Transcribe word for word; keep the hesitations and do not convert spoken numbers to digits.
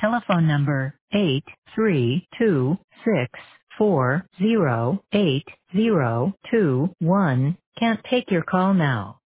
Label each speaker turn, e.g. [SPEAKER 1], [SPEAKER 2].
[SPEAKER 1] telephone number eight three two six four zero eight zero two one can't take your call now.